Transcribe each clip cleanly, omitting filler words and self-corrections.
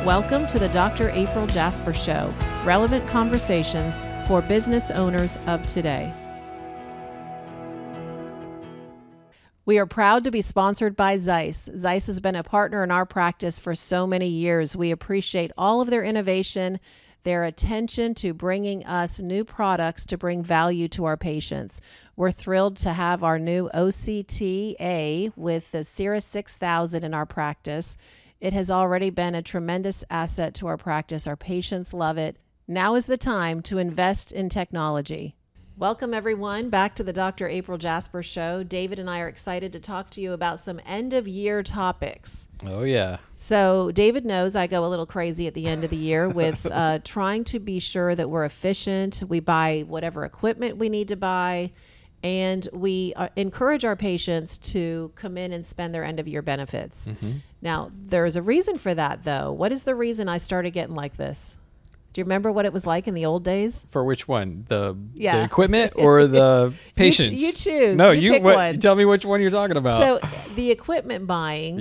Welcome to the Dr. April Jasper Show, relevant conversations for business owners of today. We are proud to be sponsored by Zeiss. Zeiss has been a partner in our practice for so many years. We appreciate all of their innovation, their attention to bringing us new products to bring value to our patients. We're thrilled to have our new OCT-A with the Cirrus 6000 in our practice. It has already been a tremendous asset to our practice. Our patients love it. Now is the time to invest in technology. Welcome, everyone, back to the Dr. April Jasper Show. David and I are excited to talk to you about some end-of-year topics. Oh, yeah. So David knows I go a little crazy at the end of the year with trying to be sure that we're efficient. We buy whatever equipment we need to buy, and we encourage our patients to come in and spend their end-of-year benefits. Mm-hmm. Now, there's a reason for that, though. What is the reason I started getting like this? Do you remember what it was like in the old days? For which one? The equipment or the patients? You choose. No, you pick one. Tell me which one you're talking about. So the equipment buying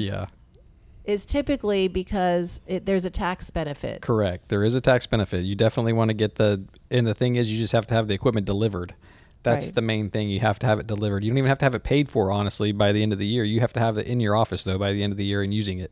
is typically because there's a tax benefit. Correct. There is a tax benefit. You definitely want to get and the thing is you just have to have the equipment delivered. That's the main thing. You have to have it delivered. You don't even have to have it paid for, honestly, by the end of the year. You have to have it in your office, though, by the end of the year and using it.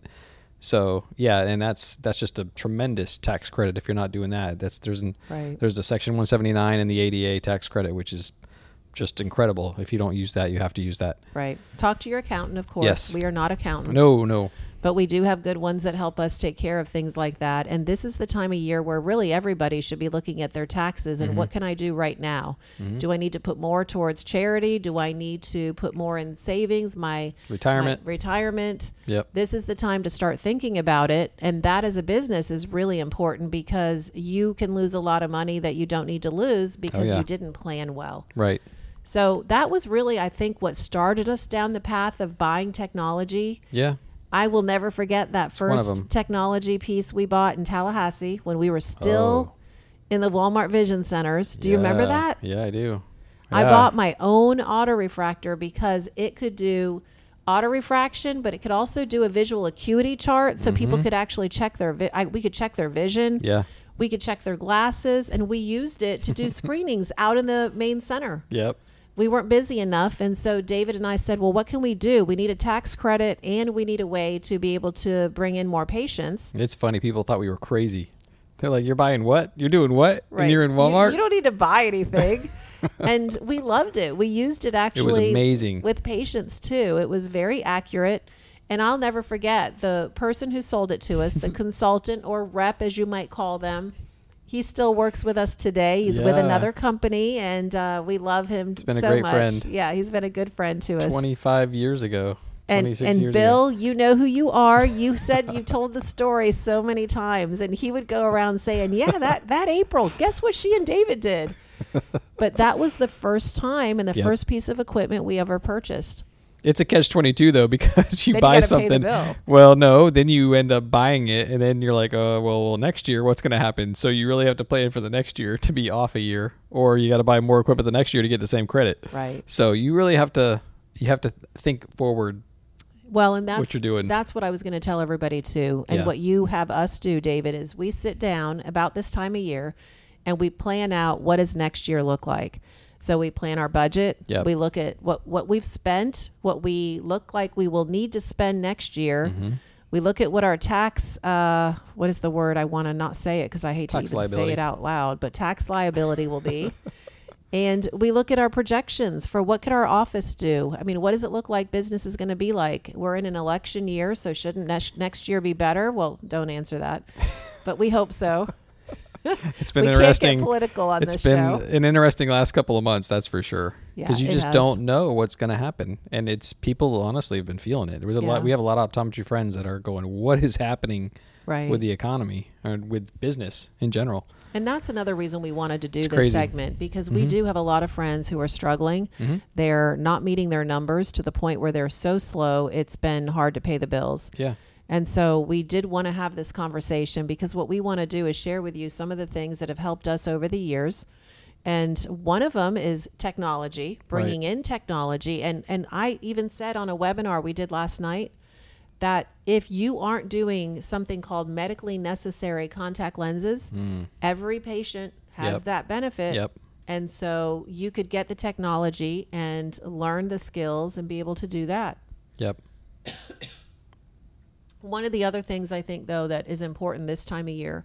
So, yeah, and that's just a tremendous tax credit if you're not doing that. There's a Section 179 and the ADA tax credit, which is just incredible. If you don't use that, you have to use that. Right. Talk to your accountant, of course. Yes. We are not accountants. No. But we do have good ones that help us take care of things like that. And this is the time of year where really everybody should be looking at their taxes and what can I do right now? Mm-hmm. Do I need to put more towards charity? Do I need to put more in savings? My retirement. Yep. This is the time to start thinking about it. And that as a business is really important because you can lose a lot of money that you don't need to lose because you didn't plan well. Right. So that was really, I think, what started us down the path of buying technology. Yeah. I will never forget that first technology piece we bought in Tallahassee when we were still in the Walmart Vision Centers. Do you remember that? Yeah, I do. I bought my own autorefractor because it could do autorefraction, but it could also do a visual acuity chart so people could actually check we could check their vision. Yeah. We could check their glasses, and we used it to do screenings out in the main center. Yep. We weren't busy enough, and so David and I said, well, what can we do? We need a tax credit, and we need a way to be able to bring in more patients. It's funny. People thought we were crazy. They're like, you're buying what? You're doing what? Right. And you're in Walmart? You don't need to buy anything. And we loved it. We used it actually. It was amazing. With patients, too. It was very accurate. And I'll never forget the person who sold it to us, the consultant or rep, as you might call them. He still works with us today. He's with another company, and we love him so much. He's been a great friend. Yeah, he's been a good friend to us. 25 years ago. And Bill, you know who you are. You said you told the story so many times, and he would go around saying, yeah, that April, guess what she and David did? But that was the first time and the first piece of equipment we ever purchased. It's a catch-22 though, because you then buy you gotta something. Pay the bill. Well, no, then you end up buying it, and then you're like, well, next year, what's going to happen? So you really have to plan for the next year to be off a year, or you got to buy more equipment the next year to get the same credit. Right. So you really have to think forward. Well, and that's what you're doing. That's what I was going to tell everybody too. And what you have us do, David, is we sit down about this time of year, and we plan out what does next year look like. So we plan our budget. Yep. We look at what we've spent, what we look like we will need to spend next year. Mm-hmm. We look at what our tax, what is the word? I want to not say it because I hate to even say it out loud, but tax liability will be. And we look at our projections for what could our office do? I mean, what does it look like business is going to be like? We're in an election year, so shouldn't next year be better? Well, don't answer that, but we hope so. It's been We interesting. can't get political on this show. It's been an interesting last couple of months, that's for sure. Because you just don't know what's going to happen, and it's people honestly have been feeling it. There was a lot. We have a lot of optometry friends that are going, "What is happening with the economy or with business in general?" And that's another reason we wanted to do this segment, because we do have a lot of friends who are struggling. Mm-hmm. They're not meeting their numbers to the point where they're so slow it's been hard to pay the bills. Yeah. And so we did want to have this conversation because what we want to do is share with you some of the things that have helped us over the years. And one of them is technology, bringing in technology. And I even said on a webinar we did last night, that if you aren't doing something called medically necessary contact lenses, every patient has that benefit. Yep. And so you could get the technology and learn the skills and be able to do that. Yep. One of the other things I think, though, that is important this time of year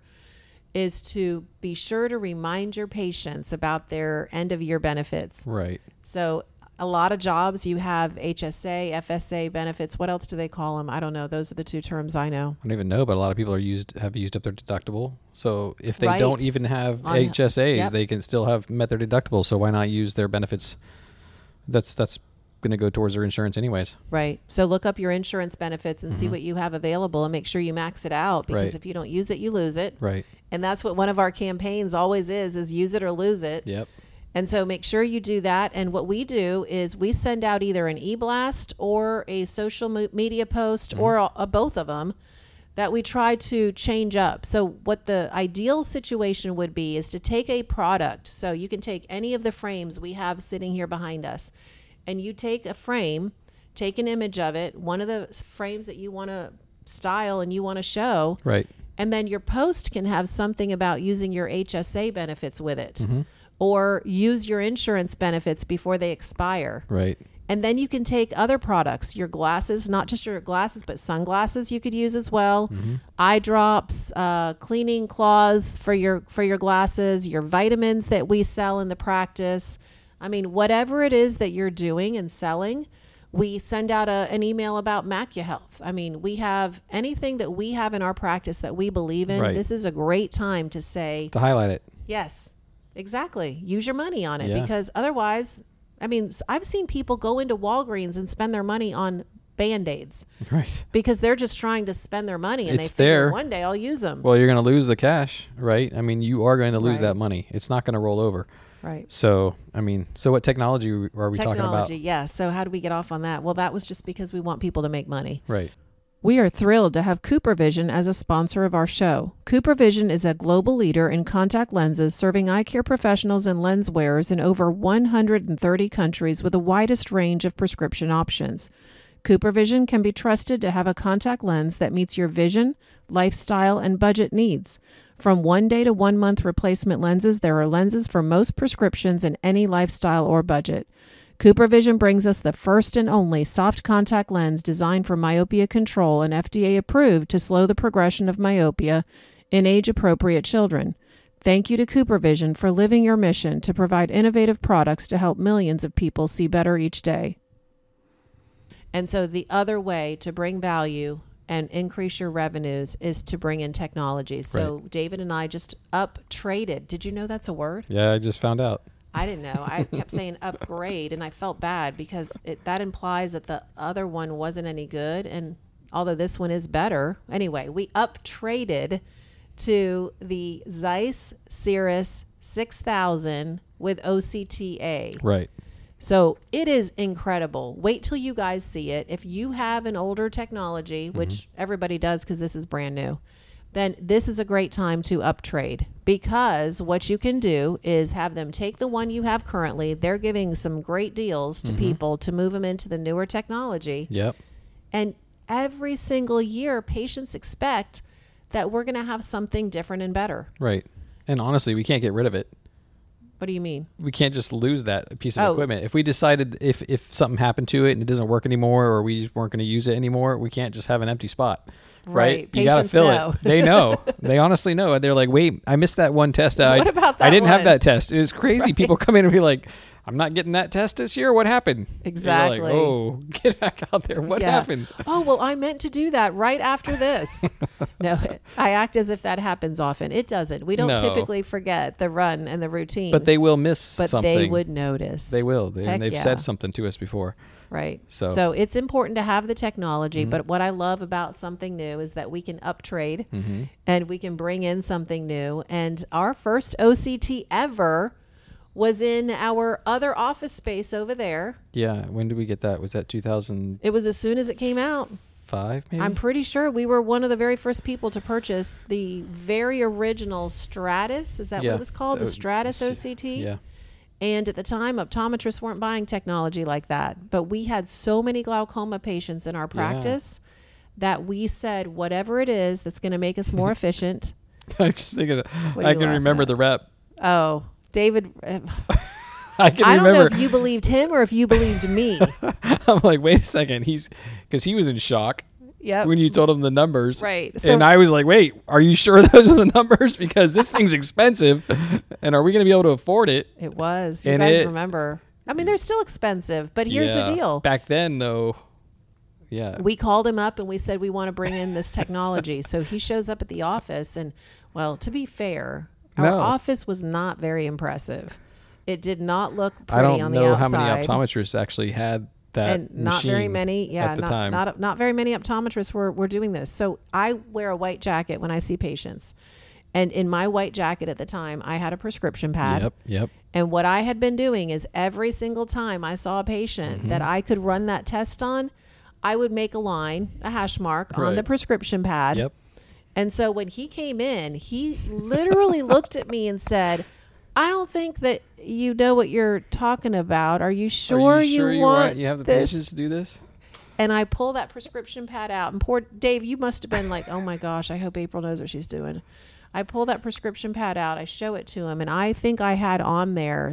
is to be sure to remind your patients about their end of year benefits. Right. So a lot of jobs you have HSA, FSA benefits. What else do they call them? I don't know. Those are the two terms I know. I don't even know, but a lot of people have used up their deductible. So if they Right. don't even have On- HSAs, yep. they can still have met their deductible. So why not use their benefits? That's going to go towards their insurance anyways. Right. So look up your insurance benefits and see what you have available and make sure you max it out, because Right. if you don't use it, you lose it. Right. And that's what one of our campaigns always is use it or lose it. Yep. And so make sure you do that. And what we do is we send out either an e-blast or a social media post or both of them that we try to change up. So what the ideal situation would be is to take a product. So you can take any of the frames we have sitting here behind us, and you take a frame, take an image of it, one of the frames that you want to style and you want to show, Right. and then your post can have something about using your HSA benefits with it, or use your insurance benefits before they expire. Right. And then you can take other products, your glasses, not just your glasses, but sunglasses you could use as well, eye drops, cleaning cloths for your glasses, your vitamins that we sell in the practice. I mean, whatever it is that you're doing and selling, we send out an email about MacuHealth. I mean, we have anything that we have in our practice that we believe in. Right. This is a great time to say, To highlight it. yes, exactly. Use your money on it, Yeah. because otherwise, I mean, I've seen people go into Walgreens and spend their money on Band-Aids Right. because they're just trying to spend their money, and It's they figure there. one day I'll use them. Well, you're going to lose the cash, right? I mean, you are going to lose Right. that money. It's not going to roll over. Right. So, I mean, so what technology are we talking about? Technology, yeah. So how do we get off on that? Well, that was just because we want people to make money. Right. We are thrilled to have CooperVision as a sponsor of our show. CooperVision is a global leader in contact lenses, serving eye care professionals and lens wearers in over 130 countries with the widest range of prescription options. CooperVision can be trusted to have a contact lens that meets your vision, lifestyle, and budget needs. From 1 day to 1 month replacement lenses, there are lenses for most prescriptions in any lifestyle or budget. CooperVision brings us the first and only soft contact lens designed for myopia control and FDA approved to slow the progression of myopia in age-appropriate children. Thank you to CooperVision for living your mission to provide innovative products to help millions of people see better each day. And so the other way to bring value and increase your revenues is to bring in technology. So David and I just up-traded. Did you know that's a word? Yeah, I just found out. I didn't know. I kept saying upgrade, and I felt bad because that implies that the other one wasn't any good. And although this one is better, anyway, we up-traded to the Zeiss Cirrus 6000 with OCTA. Right. So it is incredible. Wait till you guys see it. If you have an older technology, which everybody does because this is brand new, then this is a great time to uptrade, because what you can do is have them take the one you have currently. They're giving some great deals to people to move them into the newer technology. Yep. And every single year, patients expect that we're going to have something different and better. Right. And honestly, we can't get rid of it. What do you mean? We can't just lose that piece of equipment. If we decided if something happened to it and it doesn't work anymore, or we weren't going to use it anymore, we can't just have an empty spot. Right? You got to Patients fill know. it. They know. They honestly know. They're like, wait, I missed that one test. What about I that didn't have one? that test. It was crazy. People come in and be like, I'm not getting that test this year. What happened? Exactly. You're like, oh, get back out there. What Yeah. happened? Oh, well, I meant to do that right after this. No, I act as if that happens often. It doesn't. We don't No. typically forget the run and the routine. But they will miss But something. they would notice. They will. Heck And they've yeah. said something to us before. Right. So- it's important to have the technology. But what I love about something new is that we can uptrade and we can bring in something new. And our first OCT ever was in our other office space over there. Yeah. When did we get that? Was that 2005 It was as soon as it came out. maybe? I'm pretty sure we were one of the very first people to purchase the very original Stratus. Is that what it was called? The Stratus OCT? Yeah. And at the time, optometrists weren't buying technology like that. But we had so many glaucoma patients in our practice that we said, whatever it is that's going to make us more efficient. I'm just thinking, What are I you can remember laughing the rep. Oh, David. I can I don't remember. know if you believed him or if you believed me. I'm like, wait a second. Because he was in shock Yep. when you told him the numbers. Right. So, And I was like, wait, are you sure those are the numbers? Because this thing's expensive. And are we going to be able to afford it? it was. You And guys it- remember. I mean, they're still expensive, but here's the Yeah. deal. Back then, though, yeah. We called him up and we said we want to bring in this technology. So he shows up at the office and, well, to be fair, our No. office was not very impressive. It did not look I pretty don't on the know outside. how many optometrists actually had that And not very machine many. Yeah, at the not, time. not very many optometrists were doing this. So I wear a white jacket when I see patients. And in my white jacket at the time, I had a prescription pad. Yep. And what I had been doing is every single time I saw a patient Mm-hmm. that I could run that test on, I would make a line, a hash mark on Right. the prescription pad. Yep. And so when he came in, he literally looked at me and said, I don't think that you know what you're talking about. Are you sure, Are you sure you have the this?" patience to do this? And I pull that prescription pad out, and poor Dave, you must have been like, oh my gosh, I hope April knows what she's doing. I pull that prescription pad out, I show it to him, and I think I had on there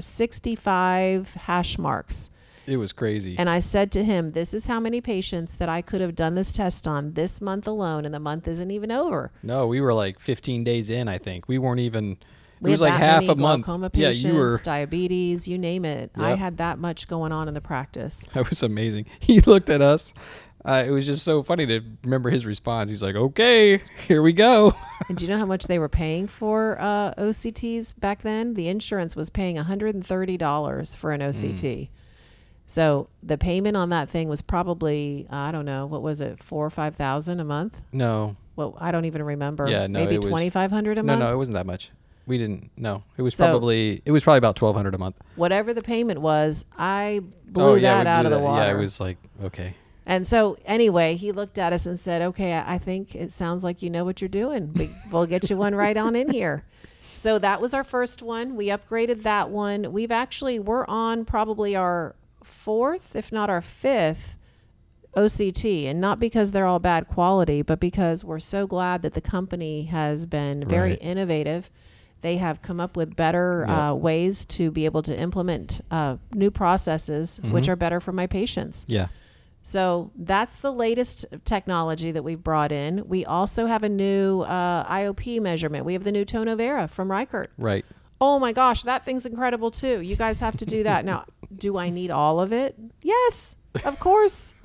65 hash marks. It was crazy. And I said to him, this is how many patients that I could have done this test on this month alone, and the month isn't even over. No, we were like 15 days in, I think. We weren't even, We it was had like that half many a month. glaucoma Yeah, patients, you were, diabetes, you name it. I Yep. had that much going on in the practice. that was amazing. He looked at us. It was just so funny to remember his response. He's like, okay, here we go. And do you know how much they were paying for OCTs back then? The insurance was paying $130 for an OCT. So the payment on that thing was probably, I don't know, what was it, 4,000 or 5,000 a month? No. Well, I don't even remember. Yeah, no, maybe it was- 2,500 a No, month. it wasn't that much. We didn't. No, it was So- probably about 1,200 a month. Whatever the payment was, I blew Oh, yeah, that we out blew of the that. water. Yeah, it was like, okay. And so anyway, he looked at us and said, okay, I think it sounds like you know what you're doing. We'll get you one right on in here. So that was our first one. We upgraded that one. We're on probably our fourth, if not our fifth OCT, and not because they're all bad quality, but because we're so glad that the company has been very Right. innovative. They have come up with better Yep. ways to be able to implement new processes, which Mhm. are better for my patients. Yeah. So that's the latest technology that we've brought in. We also have a new IOP measurement. We have the new Tonovera from Reichert. Right. Oh my gosh, that thing's incredible too. You guys have to do that. Now, do I need all of it? Yes, of course.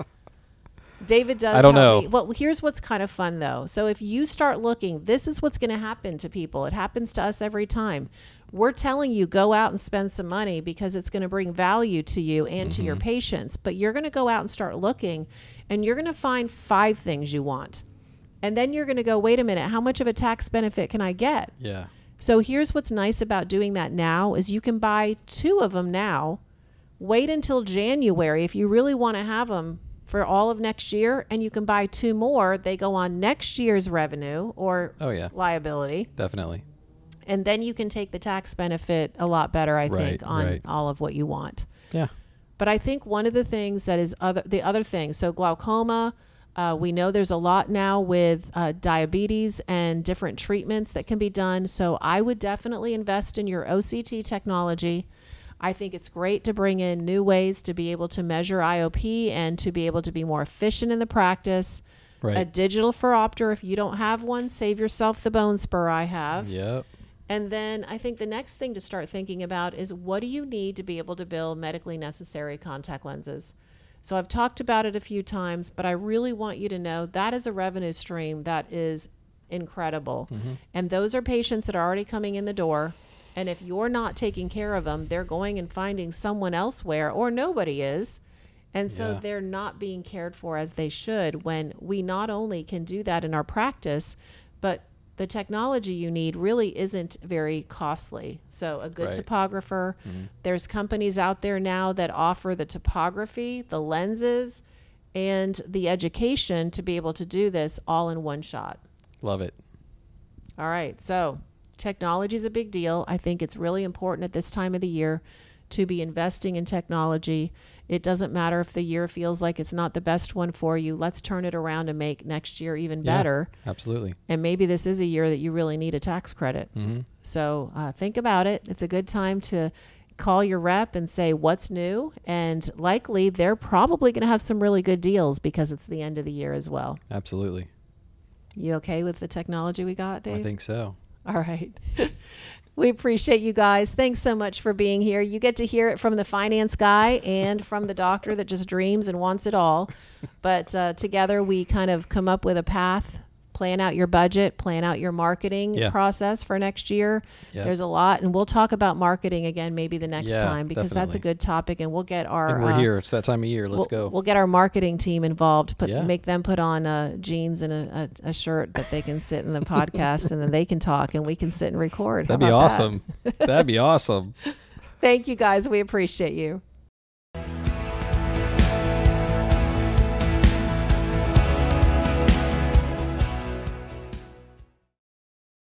David does. I don't help know. me. Well, here's what's kind of fun though. So if you start looking, this is what's going to happen to people. It happens to us every time. We're telling you go out and spend some money because it's going to bring value to you and to your patients. But you're going to go out and start looking, and you're going to find 5 things you want. And then you're going to go, wait a minute, how much of a tax benefit can I get? Yeah. So here's what's nice about doing that now is you can buy 2 of them now, wait until January if you really want to have them for all of next year, and you can buy 2 more. They go on next year's revenue or Oh, yeah. liability. Definitely. And then you can take the tax benefit a lot better, I think, Right, on right. all of what you want. Yeah. But I think one of the things that is the other thing, so glaucoma, we know there's a lot now with diabetes and different treatments that can be done. So I would definitely invest in your OCT technology. I think it's great to bring in new ways to be able to measure IOP and to be able to be more efficient in the practice. Right. A digital phoropter, if you don't have one, save yourself the bone spur I have. Yep. And then I think the next thing to start thinking about is what do you need to be able to build medically necessary contact lenses? So I've talked about it a few times, but I really want you to know that is a revenue stream that is incredible. And those are patients that are already coming in the door. And if you're not taking care of them, they're going and finding someone elsewhere, or nobody is. And so Yeah. they're not being cared for as they should, when we not only can do that in our practice, but the technology you need really isn't very costly. So a good Right. topographer, there's companies out there now that offer the topography, the lenses, and the education to be able to do this all in one shot. Love it. All right. So technology is a big deal. I think it's really important at this time of the year to be investing in technology. It doesn't matter if the year feels like it's not the best one for you. Let's turn it around and make next year even better. Absolutely. And maybe this is a year that you really need a tax credit. So think about it. It's a good time to call your rep and say what's new. And likely they're probably going to have some really good deals because it's the end of the year as well. Absolutely. You okay with the technology we got, Dave? I think so. All right. We appreciate you guys. Thanks so much for being here. You get to hear it from the finance guy and from the doctor that just dreams and wants it all. But together we kind of come up with a path, plan out your budget, plan out your marketing process for next year. There's a lot. And we'll talk about marketing again maybe the next time because that's a good topic. And we'll get our... And we're here. It's that time of year. Let's go. We'll get our marketing team involved. Make them put on jeans and a shirt that they can sit in the podcast and then they can talk and we can sit and record. That'd be awesome. That'd be awesome. Thank you guys. We appreciate you.